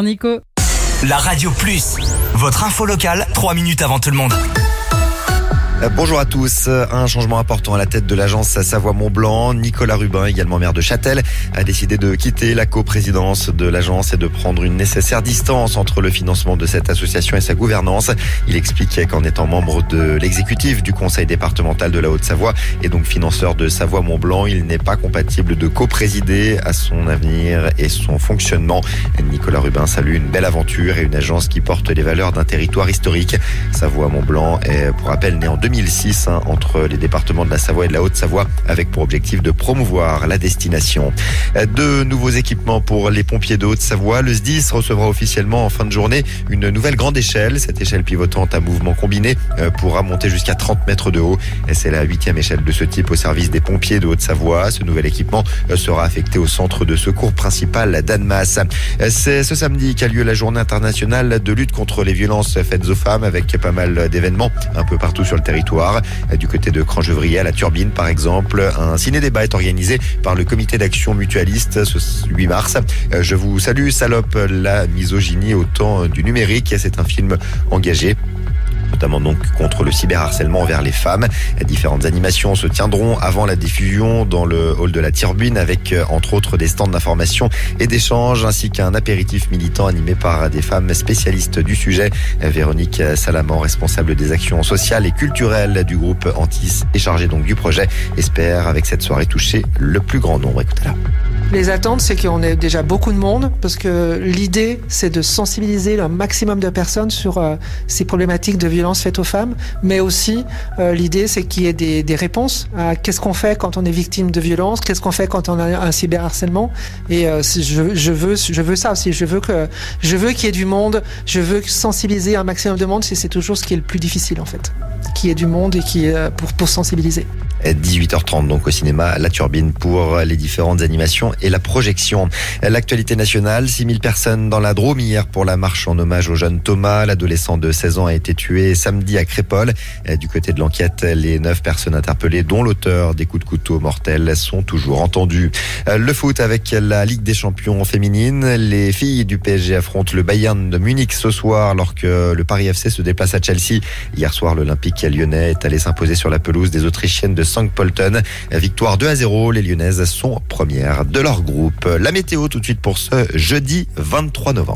Bonjour Nico. La Radio Plus, votre info locale, 3 minutes avant tout le monde. Bonjour à tous. Un changement important à la tête de l'agence Savoie-Mont-Blanc. Nicolas Rubin, également maire de Châtel, a décidé de quitter la coprésidence de l'agence et de prendre une nécessaire distance entre le financement de cette association et sa gouvernance. Il expliquait qu'en étant membre de l'exécutif du conseil départemental de la Haute-Savoie et donc financeur de Savoie-Mont-Blanc, il n'est pas compatible de coprésider à son avenir et son fonctionnement. Nicolas Rubin salue une belle aventure et une agence qui porte les valeurs d'un territoire historique. Savoie-Mont-Blanc est, pour rappel, né en 2006 entre les départements de la Savoie et de la Haute-Savoie, avec pour objectif de promouvoir la destination. De nouveaux équipements pour les pompiers de Haute-Savoie. Le SDIS recevra officiellement en fin de journée une nouvelle grande échelle. Cette échelle pivotante à mouvement combiné pourra monter jusqu'à 30 mètres de haut. C'est la 8e échelle de ce type au service des pompiers de Haute-Savoie. Ce nouvel équipement sera affecté au centre de secours principal d'Annemasse. C'est ce samedi qu'a lieu la journée internationale de lutte contre les violences faites aux femmes, avec pas mal d'événements un peu partout sur le territoire. Du côté de Crangevrier à la Turbine, par exemple, un ciné-débat est organisé par le comité d'action mutualiste ce 8 mars. Je vous salue, salope, la misogynie au temps du numérique. C'est un film engagé notamment donc contre le cyberharcèlement envers les femmes. Différentes animations se tiendront avant la diffusion dans le hall de la Turbine, avec entre autres des stands d'information et d'échange, ainsi qu'un apéritif militant animé par des femmes spécialistes du sujet. Véronique Salaman, responsable des actions sociales et culturelles du groupe Antis et chargée donc du projet, espère avec cette soirée toucher le plus grand nombre. Écoutez-la. Les attentes, c'est qu'on ait déjà beaucoup de monde, parce que l'idée, c'est de sensibiliser un maximum de personnes sur ces problématiques de violence faites aux femmes, mais aussi l'idée, c'est qu'il y ait des réponses à qu'est-ce qu'on fait quand on est victime de violence, qu'est-ce qu'on fait quand on a un cyberharcèlement. Et je veux ça aussi. Je veux qu'il y ait du monde. Je veux sensibiliser un maximum de monde. C'est toujours ce qui est le plus difficile en fait, qu'il y ait du monde et qui pour sensibiliser. 18h30 donc au cinéma La Turbine pour les différentes animations et la projection. L'actualité nationale, 6000 personnes dans la Drôme hier pour la marche en hommage au jeune Thomas. L'adolescent de 16 ans a été tué samedi à Crépol. Du côté de l'enquête, les 9 personnes interpellées, dont l'auteur des coups de couteau mortels, sont toujours entendues. Le foot avec la Ligue des Champions féminine. Les filles du PSG affrontent le Bayern de Munich ce soir, alors que le Paris FC se déplace à Chelsea. Hier soir, l'Olympique lyonnais est allé s'imposer sur la pelouse des Autrichiennes de St. Pölten. Victoire 2-0. Les Lyonnaises sont premières de leur groupe. La météo tout de suite pour ce jeudi 23 novembre.